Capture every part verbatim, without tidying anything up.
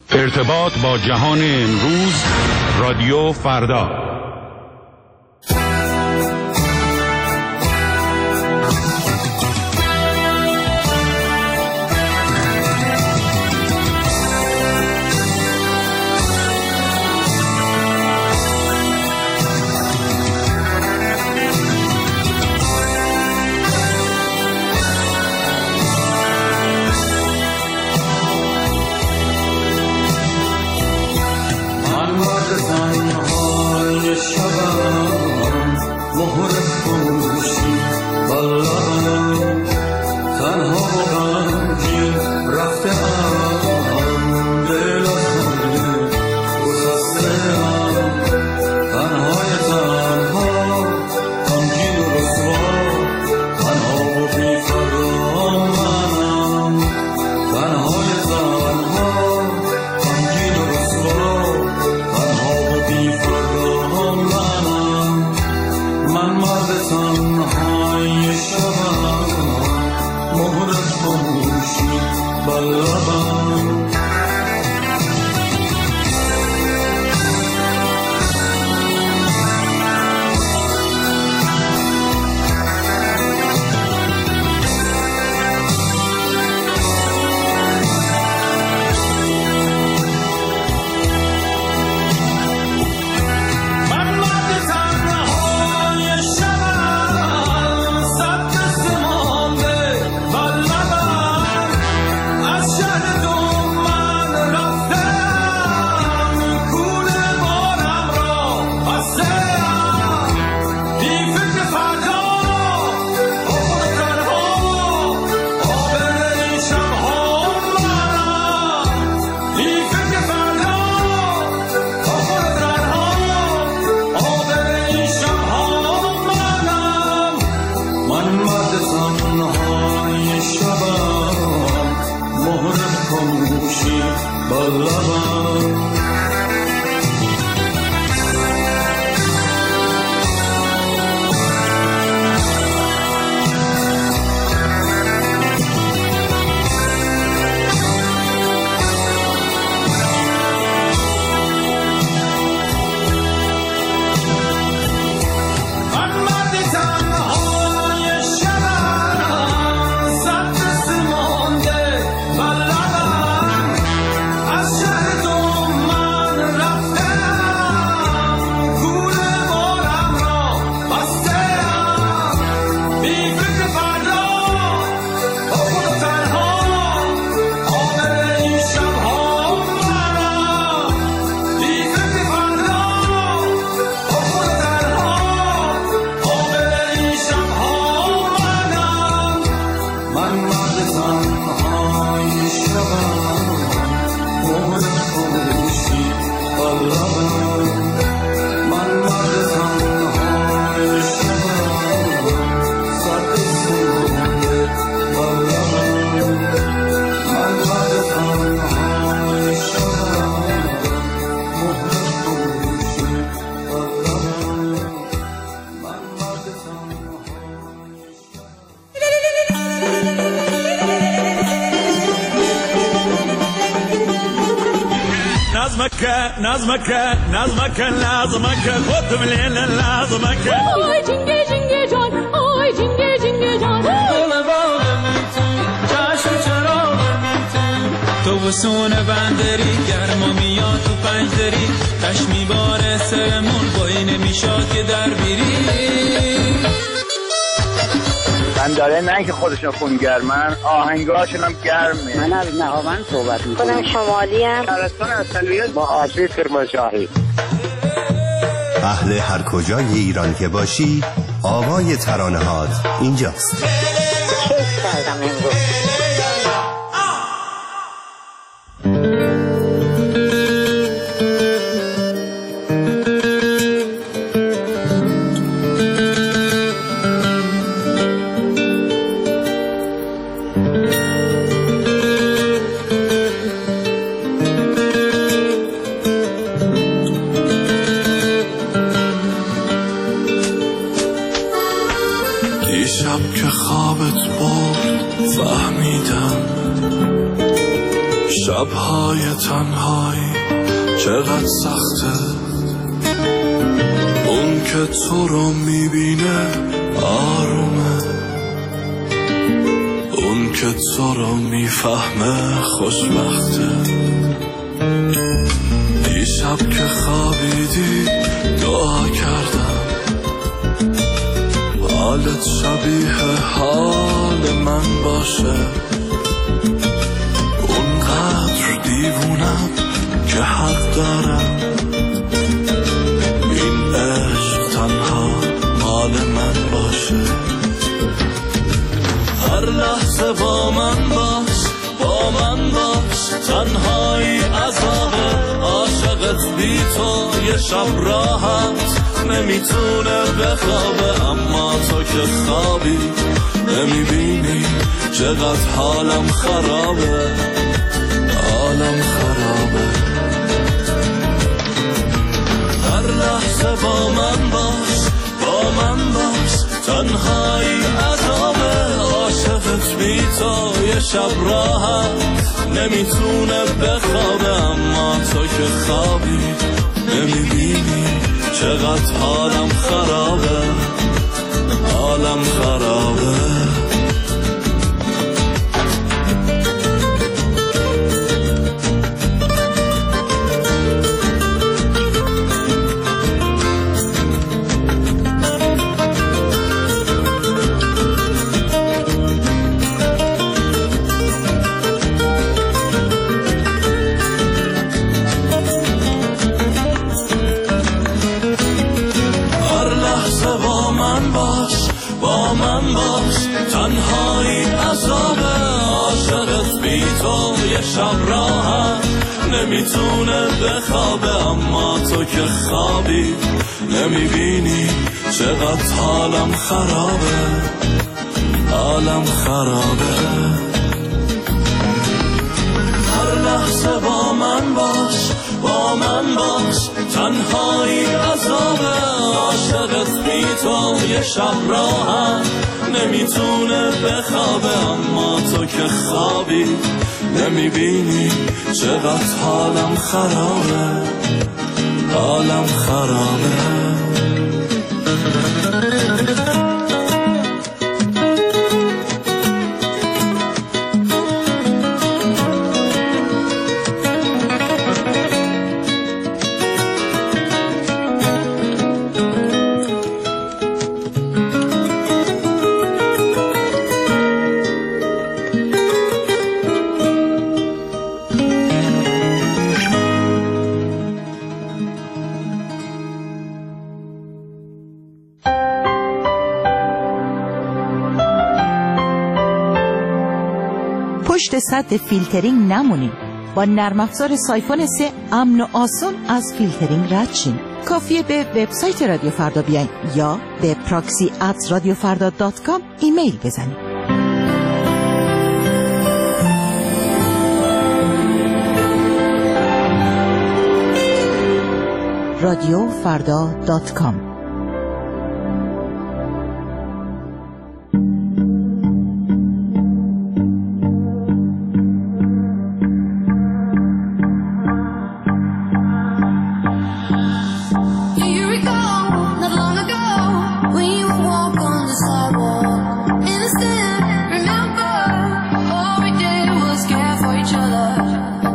ارتباط با جهان امروز، رادیو فردا. نظمك نظمك لازمك خد من الليل لازمك آی جنگه جنگه جان آی جنگه جنگه جان گل باغمتون چشم چراغمتون تو بسون بندری گرما میاد تو پنجدری تش میباره سرمون بایی نمیشاد که در بیری من داره نه که خودشون خونگرمن آهنگاشون هم گرمه. من از نهاوند صحبت میکنم. خودم شمالی ام. شهرستان اصلیت با آسیب کرمانشاهی. اهل هر کجای ایران که باشی آوای ترانه‌هات اینجاست. کیف کردم امروز. دیشب که خوابت برد فهم شبهای تنهایی چقدر سخته، اون که تو رو میبینه آرومه، اون که تو رو میفهمه خوشبخته. دیشب که خوابیدی دعا کردم حالت شبیه حال من باشه، اونقدر دیوونم که حق دارم این عشق تنها مال من باشه. هر لحظه با من باش، با من باش، تنهایی عذابه، عاشقت بی تو یه شب راحت نمیتونه بخوابه، اما تو که خوابی نمیبینی چقدر حالم خرابه، حالم خرابه. هر لحظه با من باش، با من باش، تنهایی عذابه، عاشقت بی تو یه شب راحت نمیتونه بخوابه، اما تو که خوابی نمیبینی چقدر حالم خرابه، حالم خرابه. تنهایی عذابه، عاشقت بی تو یه شب راحت نمیتونه بخوابه، اما تو که خوابی نمیبینی چقدر حالم خرابه، حالم خرابه. هر لحظه با من باش، با من باش، تنهایی عذابه، عاشقت بی تو یه شب راحت نمیتونه بخوابه، اما تو که خوابی نمیبینی چقدر حالم خرابه، حالم خرابه. پشت سد فیلترینگ نمونید. با نرم افزار سایفون سه امن و آسان از فیلترینگ رد شین. کافیه به وبسایت رادیو فردا بیاین یا به پراکسی ات رادیو فردا دات کام ایمیل بزنید. رادیو فردا دات کام.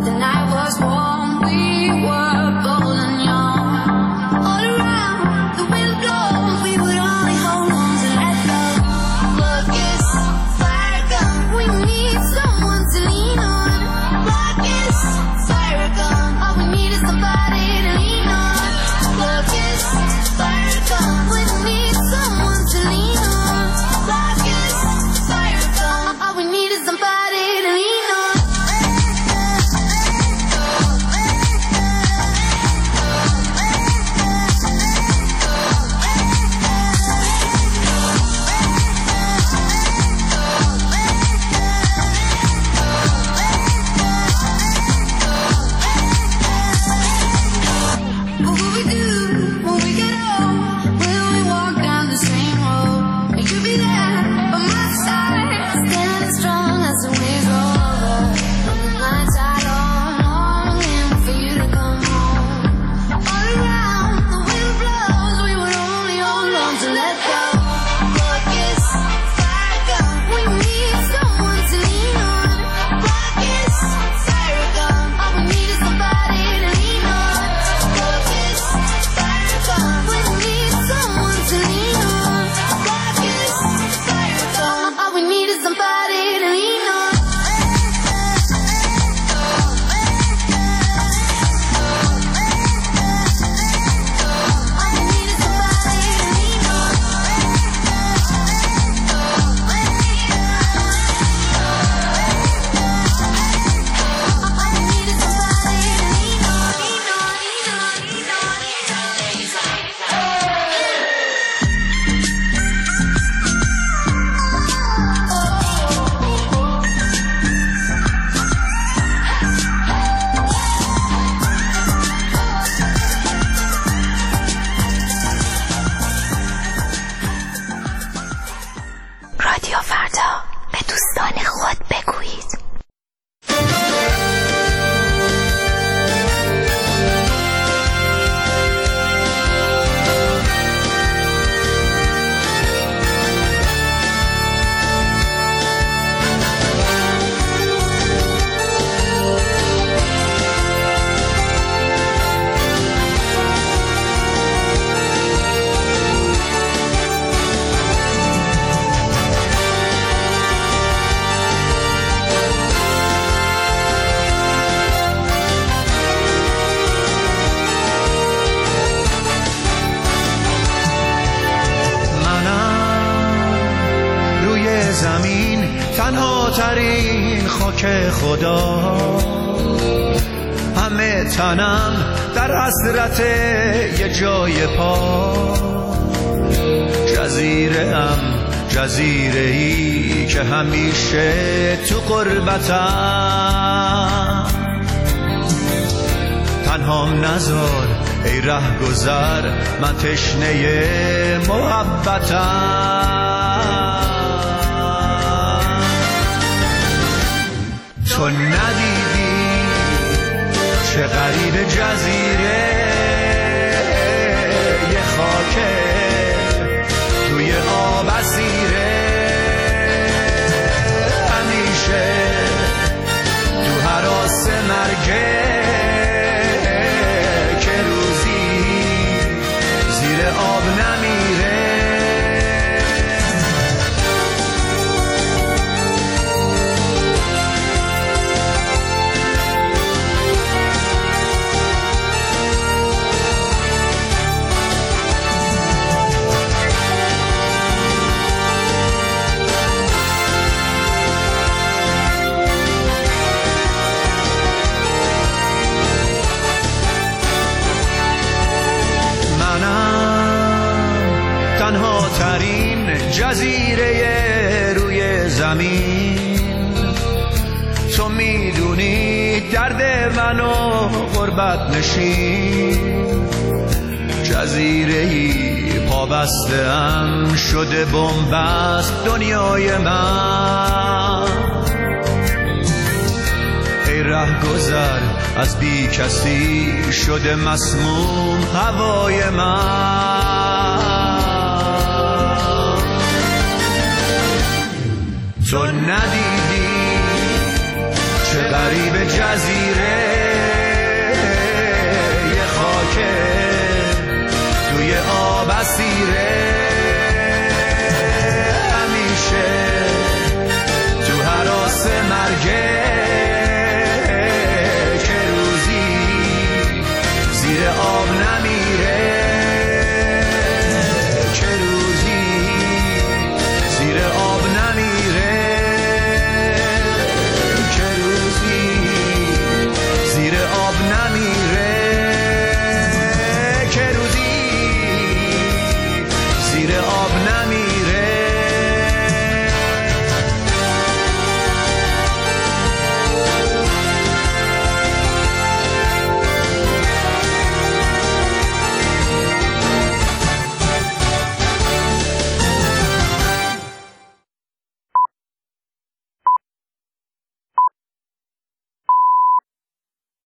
The خاک خدا، همه تنم در حسرت یه جای پا. جزیره ام جزیره ای که همیشه تو غربتم، تنهام نذار ای ره گذر، من تشنه محبتم. تو ندیدی چه غریب جزیره، یه خاکه توی آب اسیره، همیشه تو هراس مرگه، که روزی زیر آب نمیره. تنها ترین جزیره روی زمین، تو میدونی درد منو غربت نشین. جزیره‌ای پابسته‌ام شده بن‌بست دنیای من. ای ره گذر از بی کسی شده مسموم هوای من. تو ندیدی چه غریب جزیره،